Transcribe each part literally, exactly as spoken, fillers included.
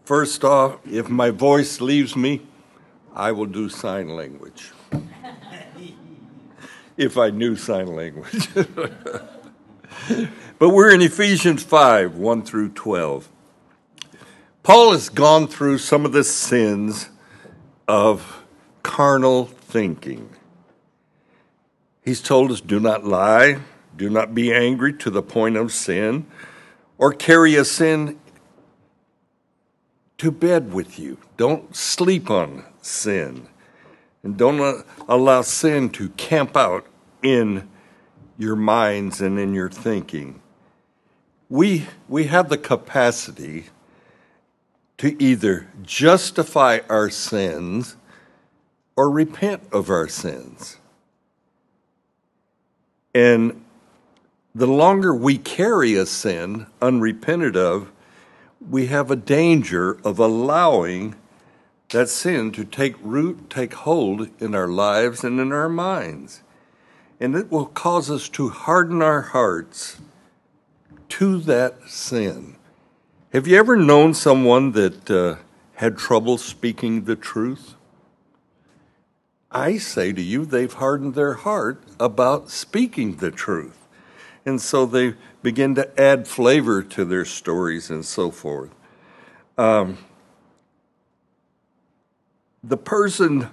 First off, if my voice leaves me, I will do sign language. If I knew sign language. But we're in Ephesians five, one through twelve. Paul has gone through some of the sins of carnal thinking. He's told us, do not lie, do not be angry to the point of sin, or carry a sin to bed with you. Don't sleep on sin. And don't allow sin to camp out in your minds and in your thinking. We, we have the capacity to either justify our sins or repent of our sins. And the longer we carry a sin unrepented of, we have a danger of allowing that sin to take root, take hold in our lives and in our minds. And it will cause us to harden our hearts to that sin. Have you ever known someone that uh, had trouble speaking the truth? I say to you, they've hardened their heart about speaking the truth. And so they begin to add flavor to their stories and so forth. Um, the person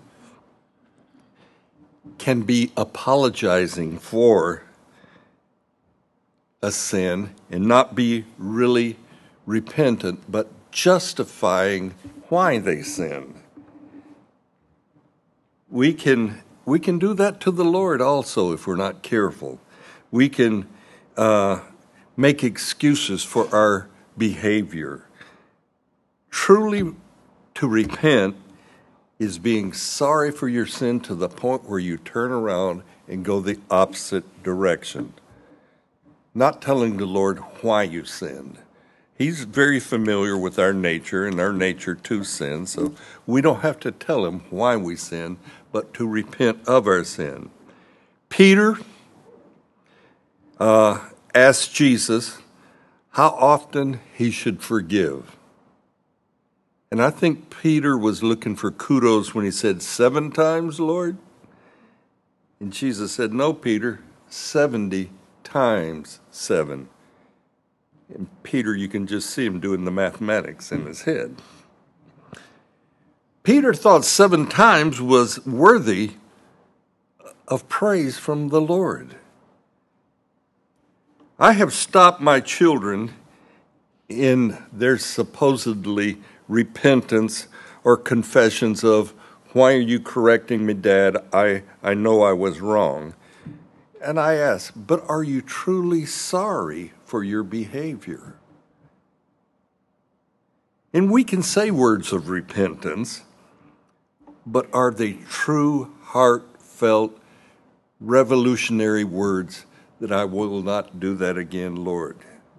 can be apologizing for a sin and not be really repentant, but justifying why they sinned. We can we can do that to the Lord also if we're not careful. We can uh, make excuses for our behavior. Truly, to repent is being sorry for your sin to the point where you turn around and go the opposite direction. Not telling the Lord why you sinned. He's very familiar with our nature and our nature to sin, so we don't have to tell him why we sin, but to repent of our sin. Peter uh, asked Jesus how often he should forgive. And I think Peter was looking for kudos when he said, seven times, Lord? And Jesus said, no, Peter, seventy times seven. And Peter, you can just see him doing the mathematics in his head. Peter thought seven times was worthy of praise from the Lord. I have stopped my children in their supposedly repentance or confessions of, why are you correcting me, Dad? I, I know I was wrong. And I ask, but are you truly sorry for your behavior? And we can say words of repentance, but are they true, heartfelt, revolutionary words that I will not do that again, Lord?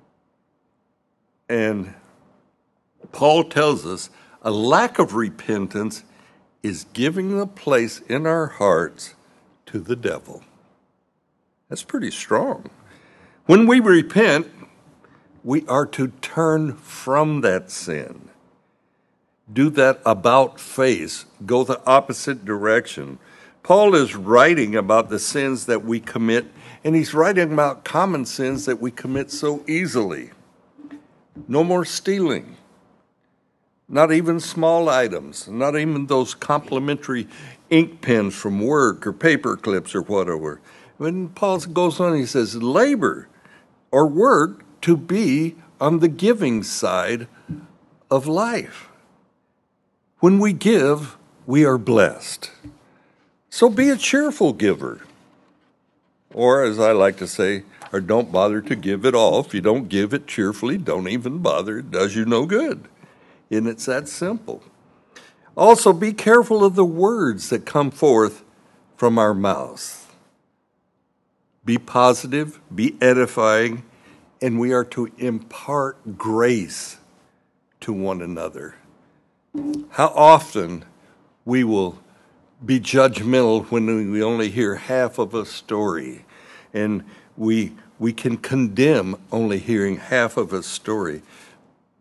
And Paul tells us a lack of repentance is giving a place in our hearts to the devil. That's pretty strong. When we repent, we are to turn from that sin. Do that about face. Go the opposite direction. Paul is writing about the sins that we commit, and he's writing about common sins that we commit so easily. No more stealing. Not even small items. Not even those complimentary ink pens from work or paper clips or whatever. When Paul goes on, he says, labor or work to be on the giving side of life. When we give, we are blessed. So be a cheerful giver. Or, as I like to say, or don't bother to give at all. If you don't give it cheerfully, don't even bother. It does you no good. And it's that simple. Also, be careful of the words that come forth from our mouths. Be positive, be edifying, and we are to impart grace to one another. How often we will be judgmental when we only hear half of a story, and we we can condemn only hearing half of a story.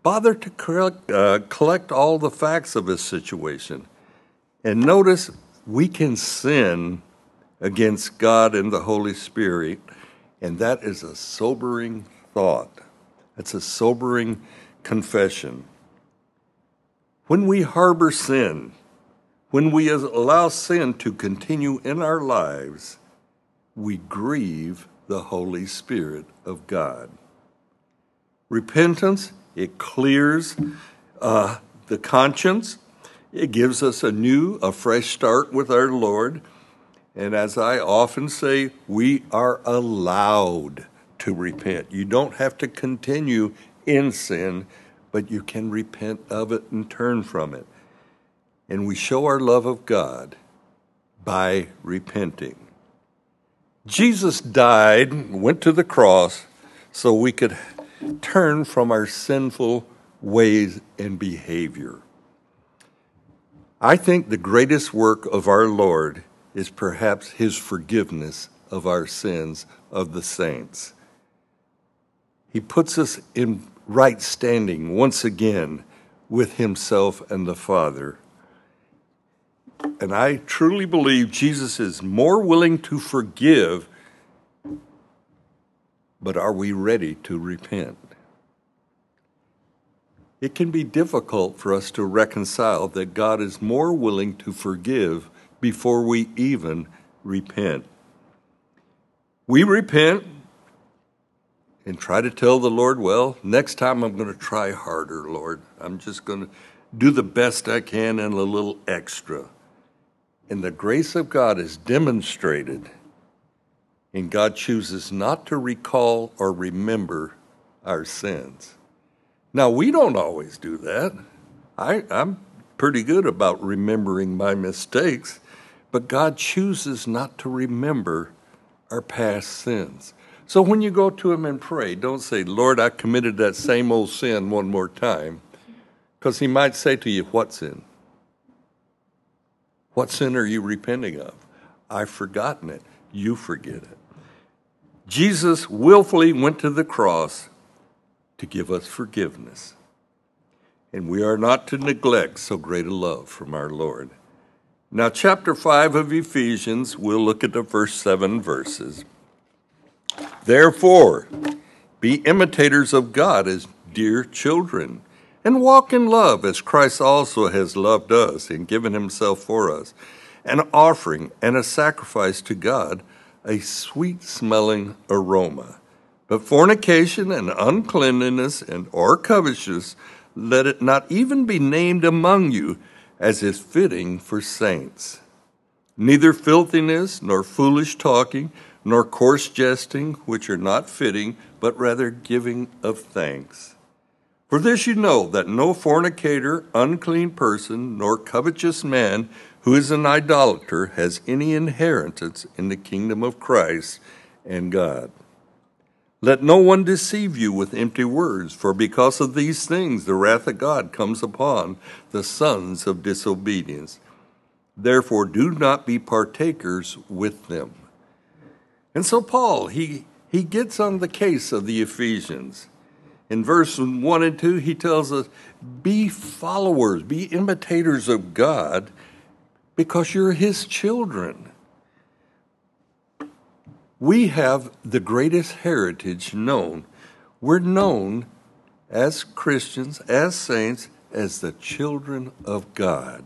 bother to collect, uh, collect all the facts of his situation. And notice we can sin against God and the Holy Spirit, and that is a sobering thought. It's a sobering confession. When we harbor sin, when we allow sin to continue in our lives, we grieve the Holy Spirit of God. Repentance, it clears uh, the conscience. It gives us a new, a fresh start with our Lord. And as I often say, we are allowed to repent. You don't have to continue in sin, but you can repent of it and turn from it. And we show our love of God by repenting. Jesus died, went to the cross, so we could turn from our sinful ways and behavior. I think the greatest work of our Lord is perhaps his forgiveness of our sins of the saints. He puts us in right standing once again with himself and the Father. And I truly believe Jesus is more willing to forgive, but are we ready to repent? It can be difficult for us to reconcile that God is more willing to forgive before we even repent. We repent and try to tell the Lord, well, next time I'm going to try harder, Lord. I'm just going to do the best I can and a little extra. And the grace of God is demonstrated, and God chooses not to recall or remember our sins. Now, we don't always do that. I, I'm pretty good about remembering my mistakes, but God chooses not to remember our past sins. So when you go to him and pray, don't say, Lord, I committed that same old sin one more time, because he might say to you, what sin? What sin are you repenting of? I've forgotten it. You forget it. Jesus willfully went to the cross to give us forgiveness. And we are not to neglect so great a love from our Lord. Now, chapter five of Ephesians, we'll look at the first seven verses. Therefore, be imitators of God as dear children, and walk in love as Christ also has loved us and given himself for us, an offering and a sacrifice to God, a sweet-smelling aroma. But fornication and uncleanness and or covetousness, let it not even be named among you, as is fitting for saints. Neither filthiness, nor foolish talking, nor coarse jesting, which are not fitting, but rather giving of thanks. For this you know, that no fornicator, unclean person, nor covetous man, who is an idolater, has any inheritance in the kingdom of Christ and God. Let no one deceive you with empty words, for because of these things the wrath of God comes upon the sons of disobedience. Therefore do not be partakers with them. And so Paul, he, he gets on the case of the Ephesians. In verse one and two, he tells us, be followers, be imitators of God, because you're his children. We have the greatest heritage known. We're known as Christians, as saints, as the children of God.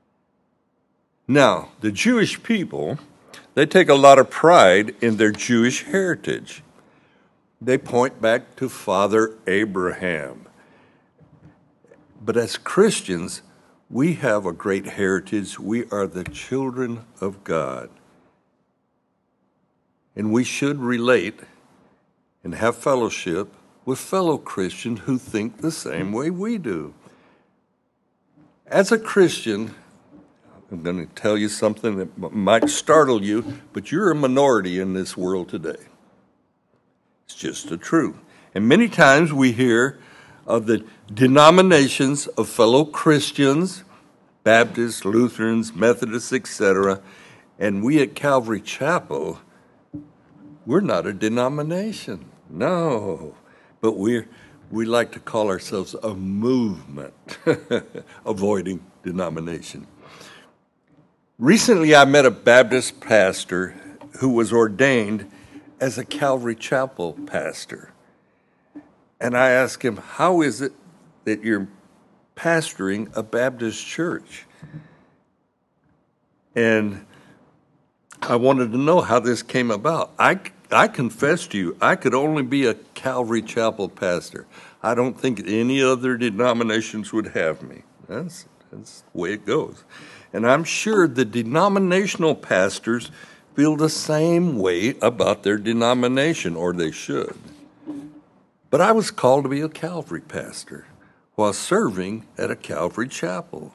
Now, the Jewish people, they take a lot of pride in their Jewish heritage. They point back to Father Abraham. But as Christians, we have a great heritage. We are the children of God. And we should relate and have fellowship with fellow Christians who think the same way we do. As a Christian, I'm going to tell you something that might startle you, but you're a minority in this world today. It's just the truth. And many times we hear of the denominations of fellow Christians, Baptists, Lutherans, Methodists, et cetera, and we at Calvary Chapel, we're not a denomination. No. But we're We like to call ourselves a movement, avoiding denomination. Recently, I met a Baptist pastor who was ordained as a Calvary Chapel pastor. And I asked him, how is it that you're pastoring a Baptist church? And I wanted to know how this came about. I, I confess to you, I could only be a Calvary Chapel pastor. I don't think any other denominations would have me. That's, that's the way it goes. And I'm sure the denominational pastors feel the same way about their denomination, or they should. But I was called to be a Calvary pastor while serving at a Calvary Chapel.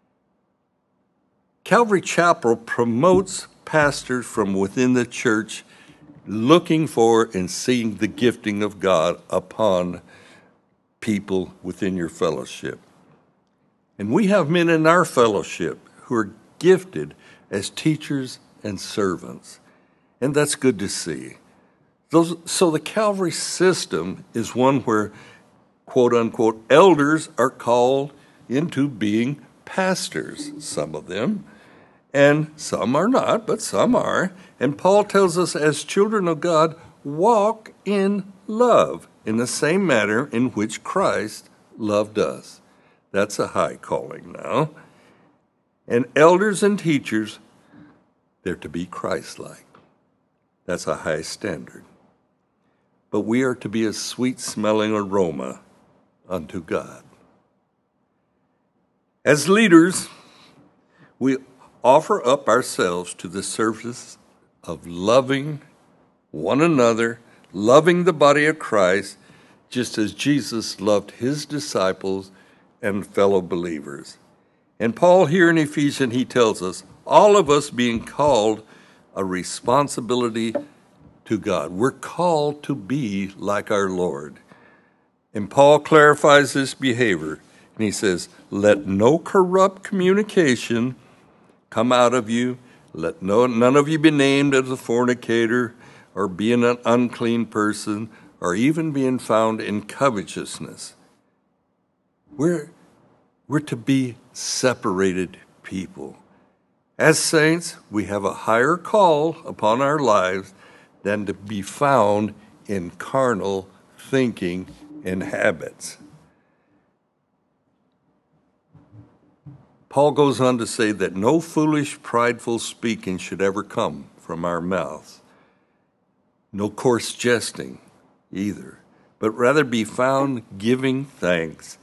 Calvary Chapel promotes pastors from within the church looking for and seeing the gifting of God upon people within your fellowship. And we have men in our fellowship who are gifted as teachers and servants, and that's good to see. Those, so the Calvary system is one where, quote unquote, elders are called into being pastors, some of them, and some are not, but some are. And Paul tells us, as children of God, walk in love in the same manner in which Christ loved us. That's a high calling now. And elders and teachers, they're to be Christ-like. That's a high standard. But we are to be a sweet-smelling aroma unto God. As leaders, we offer up ourselves to the service of loving one another, loving the body of Christ, just as Jesus loved his disciples and fellow believers. And Paul here in Ephesians, he tells us, all of us being called a responsibility to God. We're called to be like our Lord. And Paul clarifies this behavior, and he says, let no corrupt communication come out of you. Let no, none of you be named as a fornicator, or being an unclean person, or even being found in covetousness. We're, we're to be separated people. As saints, we have a higher call upon our lives than to be found in carnal thinking and habits. Paul goes on to say that no foolish, prideful speaking should ever come from our mouths. No coarse jesting either, but rather be found giving thanks.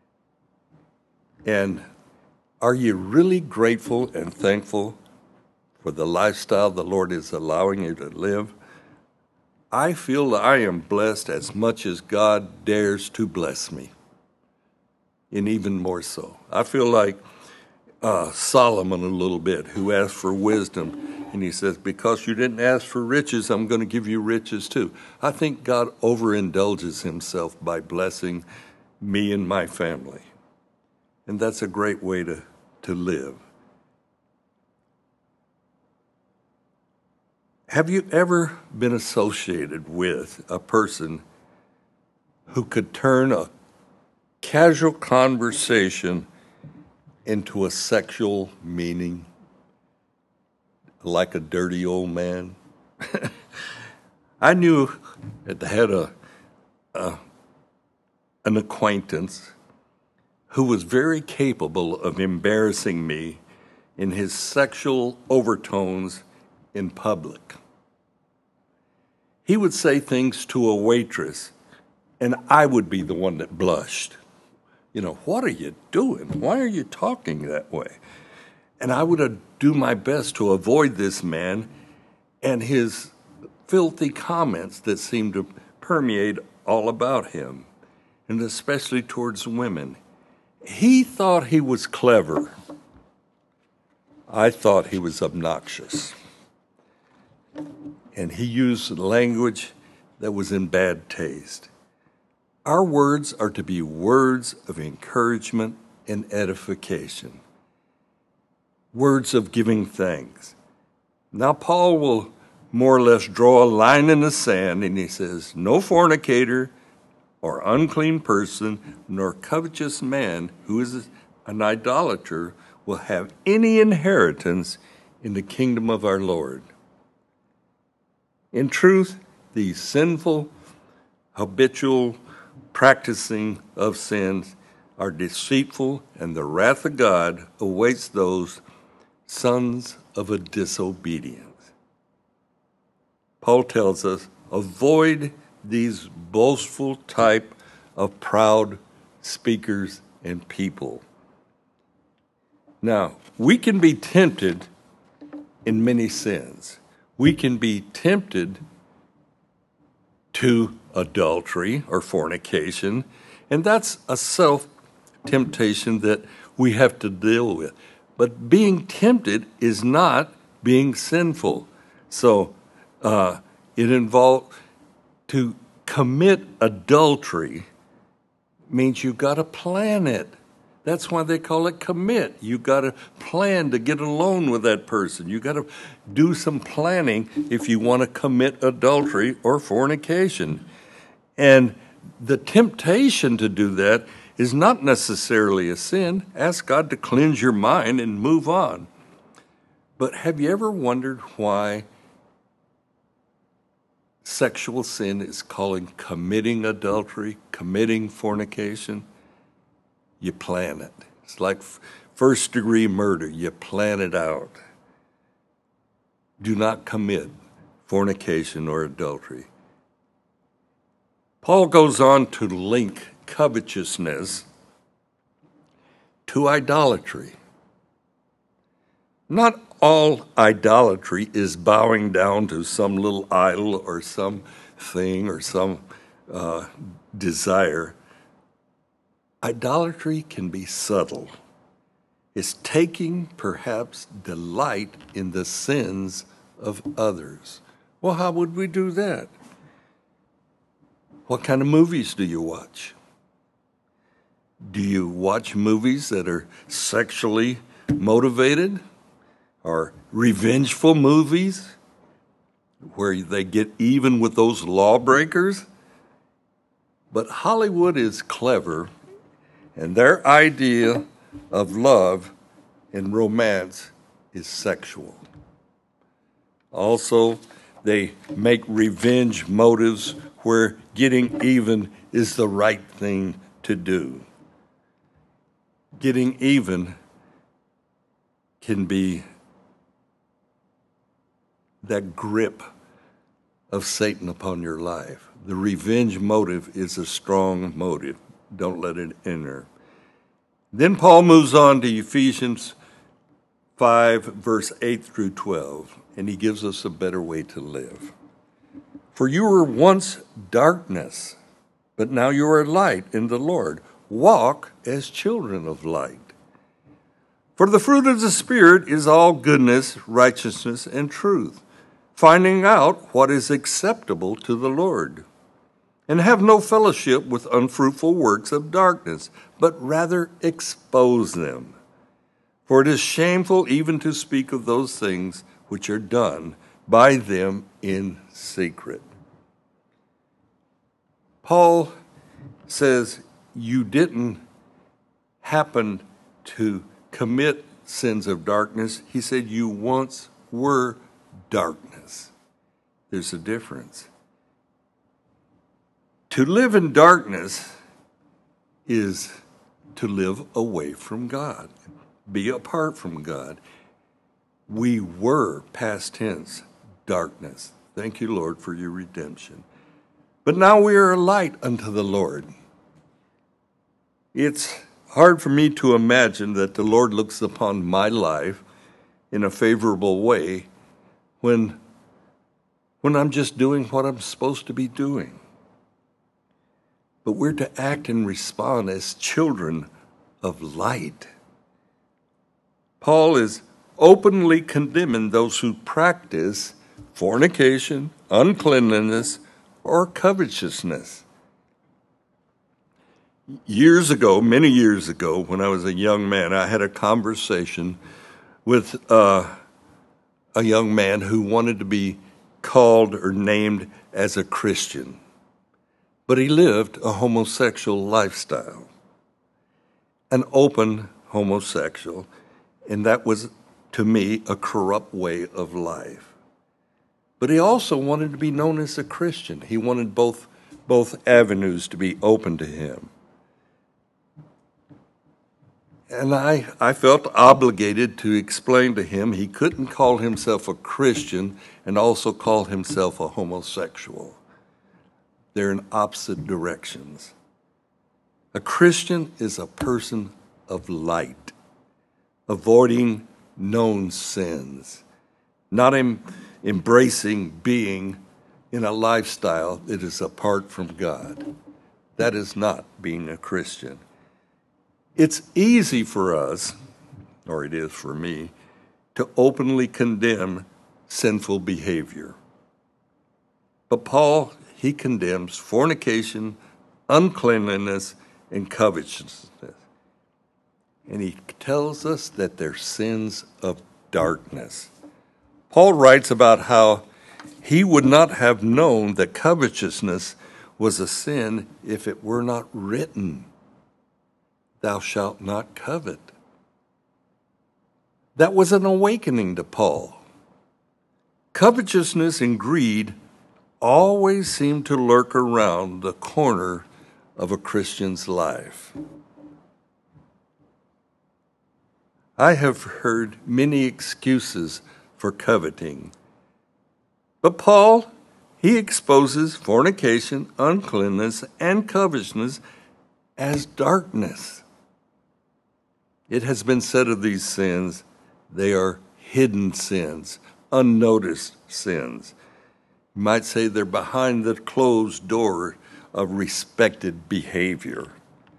And are you really grateful and thankful for the lifestyle the Lord is allowing you to live? I feel that I am blessed as much as God dares to bless me, and even more so. I feel like uh, Solomon a little bit, who asked for wisdom, and he says, because you didn't ask for riches, I'm going to give you riches too. I think God overindulges himself by blessing me and my family. And that's a great way to, to live. Have you ever been associated with a person who could turn a casual conversation into a sexual meaning, like a dirty old man? I knew that I had a, a, an acquaintance who was very capable of embarrassing me in his sexual overtones in public. He would say things to a waitress, and I would be the one that blushed. You know, what are you doing? Why are you talking that way? And I would do my best to avoid this man and his filthy comments that seemed to permeate all about him, and especially towards women. He thought he was clever. I thought he was obnoxious. And he used language that was in bad taste. Our words are to be words of encouragement and edification, words of giving thanks. Now, Paul will more or less draw a line in the sand, and he says, no fornicator or unclean person, nor covetous man who is an idolater will have any inheritance in the kingdom of our Lord. In truth, these sinful, habitual practicing of sins are deceitful, and the wrath of God awaits those sons of a disobedience. Paul tells us, avoid these boastful type of proud speakers and people. Now, we can be tempted in many sins. We can be tempted to adultery or fornication, and that's a self-temptation that we have to deal with. But being tempted is not being sinful. So uh, it involves, to commit adultery means you've got to plan it. That's why they call it commit. You got to plan to get alone with that person. You got to do some planning if you want to commit adultery or fornication. And the temptation to do that is not necessarily a sin. Ask God to cleanse your mind and move on. But have you ever wondered why sexual sin is called committing adultery, committing fornication? You plan it. It's like first degree murder. You plan it out. Do not commit fornication or adultery. Paul goes on to link covetousness to idolatry. Not all idolatry is bowing down to some little idol or some thing or some uh, desire. Idolatry can be subtle. It's taking, perhaps, delight in the sins of others. Well, how would we do that? What kind of movies do you watch? Do you watch movies that are sexually motivated? Or revengeful movies where they get even with those lawbreakers? But Hollywood is clever, and their idea of love and romance is sexual. Also, they make revenge motives where getting even is the right thing to do. Getting even can be that grip of Satan upon your life. The revenge motive is a strong motive. Don't let it enter. Then Paul moves on to Ephesians five, verse eight through twelve, and he gives us a better way to live. For you were once darkness, but now you are light in the Lord. Walk as children of light. For the fruit of the Spirit is all goodness, righteousness, and truth, finding out what is acceptable to the Lord. And have no fellowship with unfruitful works of darkness, but rather expose them. For it is shameful even to speak of those things which are done by them in secret. Paul says you didn't happen to commit sins of darkness. He said you once were darkness. There's a difference. To live in darkness is to live away from God, be apart from God. We were, past tense, darkness. Thank you, Lord, for your redemption. But now we are a light unto the Lord. It's hard for me to imagine that the Lord looks upon my life in a favorable way when, when I'm just doing what I'm supposed to be doing. But we're to act and respond as children of light. Paul is openly condemning those who practice fornication, uncleanliness, or covetousness. Years ago, many years ago, when I was a young man, I had a conversation with uh, a young man who wanted to be called or named as a Christian. but he lived a homosexual lifestyle, an open homosexual, and that was, to me, a corrupt way of life. But he also wanted to be known as a Christian. He wanted both, both avenues to be open to him. And I, I felt obligated to explain to him he couldn't call himself a Christian and also call himself a homosexual. They're in opposite directions. A Christian is a person of light, avoiding known sins, not em- embracing being in a lifestyle that is apart from God. That is not being a Christian. It's easy for us, or it is for me, to openly condemn sinful behavior. But Paul, he condemns fornication, uncleanliness, and covetousness. And he tells us that they're sins of darkness. Paul writes about how he would not have known that covetousness was a sin if it were not written, "Thou shalt not covet." That was an awakening to Paul. Covetousness and greed always seem to lurk around the corner of a Christian's life. I have heard many excuses for coveting, but Paul, he exposes fornication, uncleanness, and covetousness as darkness. It has been said of these sins, they are hidden sins, unnoticed sins. You might say they're behind the closed door of respected behavior.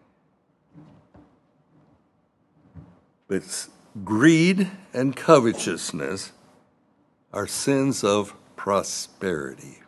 But greed and covetousness are sins of prosperity.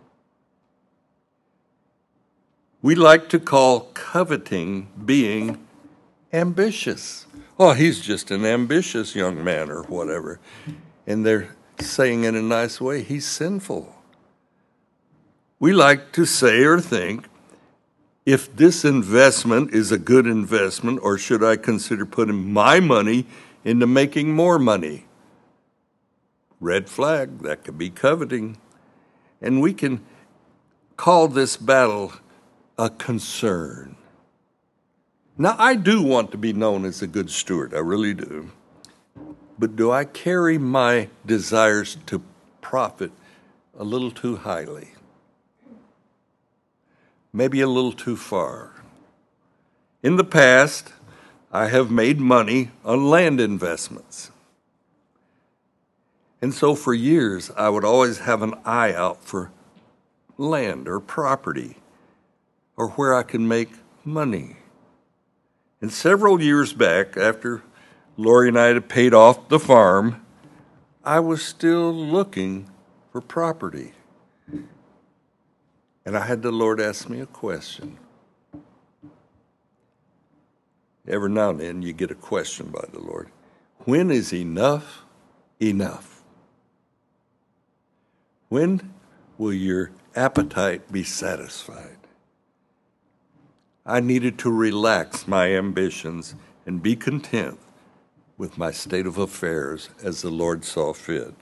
We like to call coveting being ambitious. Oh, he's just an ambitious young man or whatever. And they're saying in a nice way, he's sinful. We like to say or think, if this investment is a good investment, or should I consider putting my money into making more money? Red flag, that could be coveting. And we can call this battle a concern. Now, I do want to be known as a good steward, I really do. But do I carry my desires to profit a little too highly? Maybe a little too far. In the past, I have made money on land investments. And so for years, I would always have an eye out for land or property or where I can make money. And several years back, after Lori and I had paid off the farm, I was still looking for property. And I had the Lord ask me a question. Every now and then you get a question by the Lord. When is enough enough? When will your appetite be satisfied? I needed to relax my ambitions and be content with my state of affairs as the Lord saw fit.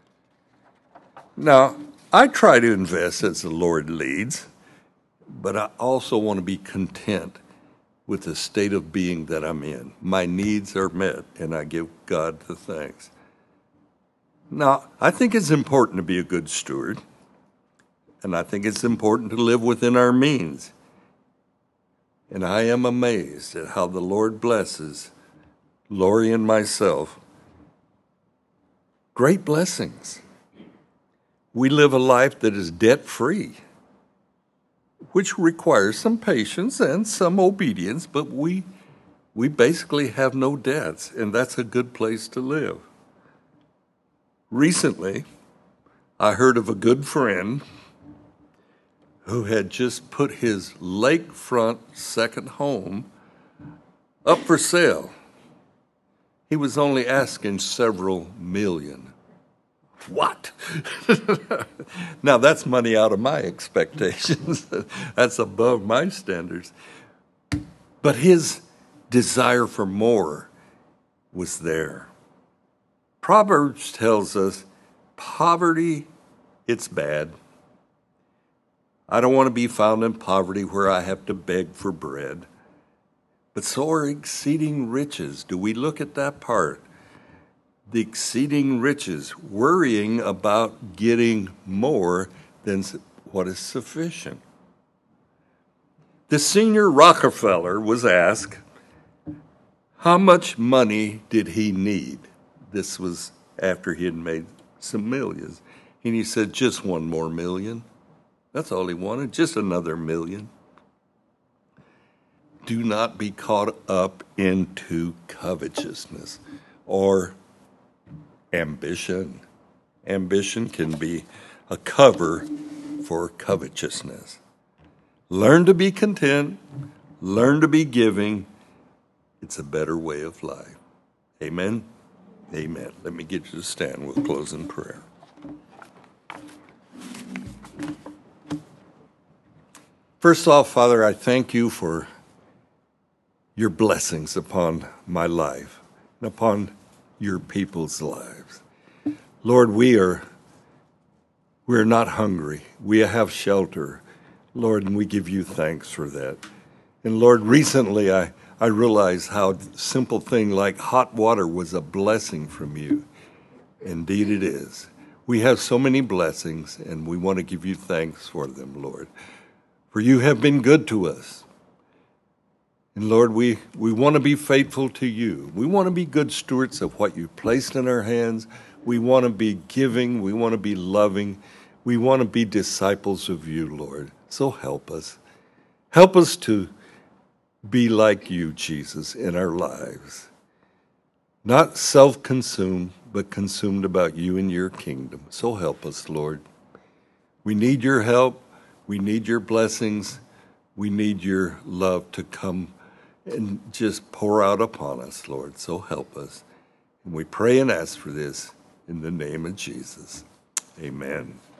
Now, I try to invest as the Lord leads, but I also want to be content with the state of being that I'm in. My needs are met, and I give God the thanks. Now, I think it's important to be a good steward, and I think it's important to live within our means. And I am amazed at how the Lord blesses Lori and myself. Great blessings. We live a life that is debt-free, which requires some patience and some obedience, but we we basically have no debts, and that's a good place to live. Recently, I heard of a good friend who had just put his lakefront second home up for sale. He was only asking several million What? Now, that's money out of my expectations. That's above my standards. But his desire for more was there. Proverbs tells us poverty, it's bad. I don't want to be found in poverty where I have to beg for bread. But so are exceeding riches. Do we look at that part? The exceeding riches, worrying about getting more than what is sufficient. The senior Rockefeller was asked, how much money did he need? This was after he had made some millions. And he said, just one more million. That's all he wanted, just another million. Do not be caught up into covetousness or ambition. Ambition can be a cover for covetousness. Learn to be content. Learn to be giving. It's a better way of life. Amen? Amen. Let me get you to stand. We'll close in prayer. First off, Father, I thank you for your blessings upon my life and upon your people's lives. Lord, we are we're not hungry. We have shelter, Lord, and we give you thanks for that. And Lord, recently I, I realized how simple thing like hot water was a blessing from you. Indeed it is. We have so many blessings, and we want to give you thanks for them, Lord. For you have been good to us. And Lord, we, we want to be faithful to you. We want to be good stewards of what you've placed in our hands. We want to be giving. We want to be loving. We want to be disciples of you, Lord. So help us. Help us to be like you, Jesus, in our lives. Not self-consumed, but consumed about you and your kingdom. So help us, Lord. We need your help. We need your blessings. We need your love to come and just pour out upon us, Lord. So help us. And we pray and ask for this in the name of Jesus. Amen.